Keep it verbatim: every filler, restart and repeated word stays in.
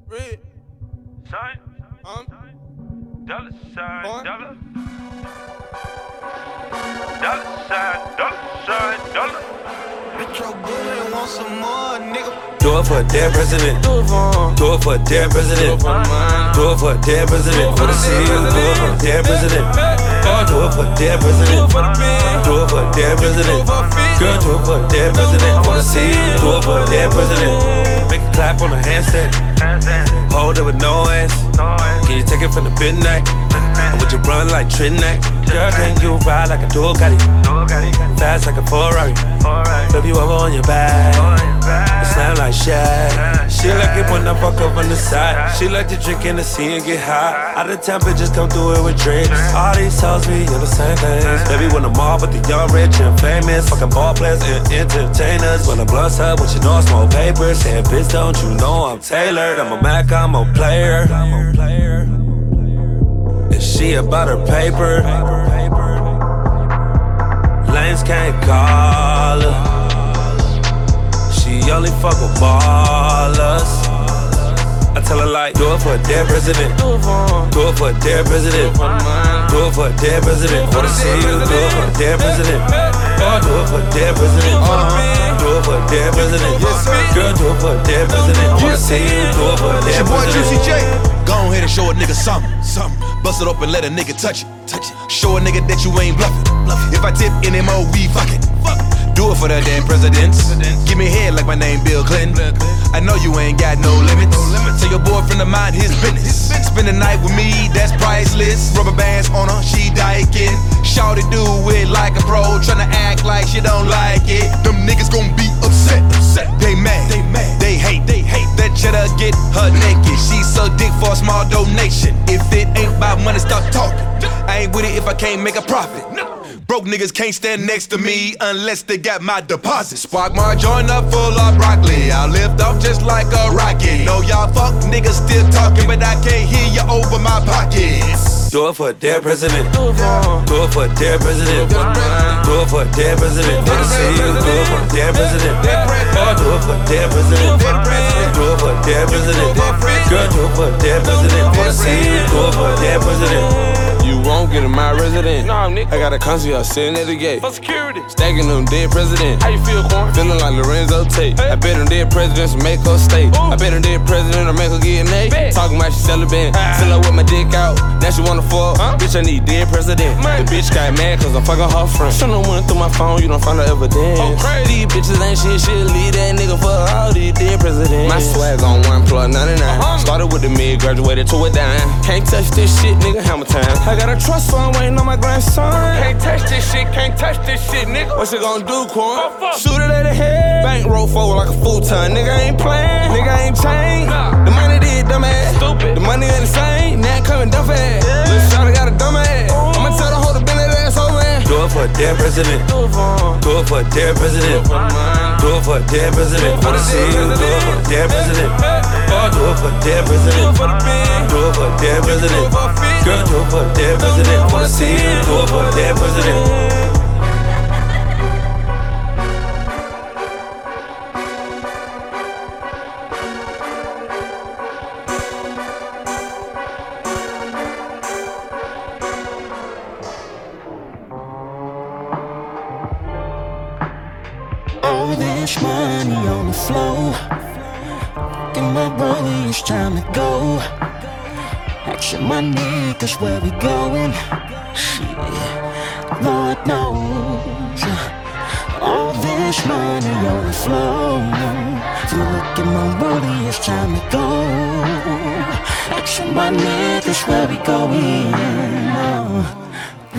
Red. Sign. Um. Dollar sign. Huh? Dollar. Dollar sign. Dollar sign. Dollar. Bitch, your good want some more, nigga. Do it for a dead president. Do it for him. Do it for a dead president. Do it for the mind. Do it for a dead president. For the city. Do it for a dead president. Oh, do it for a dead president. Do it for the band. Do it for a dead president. Do it for a fit. Girl, do it for a dead president. For the city. Do it for a dead president. Make a clap on the handstand. Hold it with no ass. Can you take it from the midnight? And would you run like Trinidad? Girl, can you ride like a Ducati? Fast like a Ferrari. Flip you over on your back. And slam like Shaq. She like it when I fuck up on the side. She like to drink in the sea and get high. Out of town bitches come through it with drinks. All these hoes be on the same things. Baby when I'm all but the young, rich and famous. Fucking ball players and entertainers. When the blood's up, what you know I smoke papers. Say bitch, don't you know I'm tailored? I'm a Mac, I'm a player. And she about her paper. Lanes can't call her. She only fuck with ballers. I tell her like, do it for a dead president. Do it for him. Do it for a dead president. For the mind. Do it for a dead president. For the city. Do it for a dead president. Oh, do it for a dead president. Do it for a dead president. Girl, do it for a dead president. For the city. Do it for a dead Your boy Juicy president. J. Go ahead and show a nigga something, something. Bust it open, let a nigga touch it, touch it. Show a nigga that you ain't bluffing, bluffing. If I tip N M O, we fucking. Fuck. Do it for the damn presidents. Give me head like my name Bill Clinton. I know you ain't got no limits. Tell your boyfriend to mind his business. Spend the night with me, that's priceless. Rubber bands on her, she diking. Shawty do it like a pro, tryna act like she don't like it. Them niggas gon' be upset, upset. They mad, they mad, they hate, they hate. That cheddar get her naked. She suck dick for a small donation. If it ain't about money, stop talking. I ain't with it if I can't make a profit. Broke niggas can't stand next to me unless they got my deposit. Spark my joint up full of broccoli. I lift off just like a rocket. Know y'all fuck niggas still talking, but I can't hear you over my pockets. Do it for a dead president. Do it for him. Do it for a dead president. For the mind. Do it for a dead president. For the city. Do it for a dead president. Oh, do it for a dead president. Do it for a dead president. Girl, do it for a dead president. For the city. Do it for a dead president. You won't get in my resident. Nah, nigga. I got a concierge sitting at the gate. For security. Stacking them dead presidents. How you feel, Quan? Feeling like Lorenzo Tate. Hey. I bet them dead presidents will make her stay. Ooh. I bet them dead president will make her get an A. Bet. Talking about she celibate. Ah. Fill her with my dick out. Now she wanna fuck. Huh? Bitch, I need dead president. Man. The bitch got mad cause I'm fucking her friend. Shouldn't went through my phone, you don't find her evidence. Oh, crazy. These bitches ain't shit, shit. Leave that nigga for all these dead presidents. My swag on one plus ninety-nine. Uh-huh. Started with the mid, graduated to a dime. Can't touch this shit, nigga, hammer time. I got a trust fund waiting on my grandson. Can't touch this shit, can't touch this shit, nigga. What you gonna do, Quan? Oh, fuck. Shoot it at the head. Bank roll forward like a full-time. Nigga ain't playing. Nigga ain't changed. Nah. The money did dumbass. Stupid. The money ain't the same. Now it coming dumb ass. Yeah. Lil' shawty got a dumb ass. I'ma tell the whole to bend that ass over. Do it for a dead president. Do it for him. Do it for a dead president. For the mind. Do it for a dead president. For the city. Do it for a dead president. Oh, do it for a dead president. Do it for the band. Do it for a dead Do president. it for a fit. Girl, do it for a dead president. For the city. Do it for a dead president. All this money on the floor. Get my brother, it's time to go. Action my niggas, where we going? Shit, Lord knows. All this money on the floor. If you look at my brother, it's time to go. Action my niggas, where we going? Oh.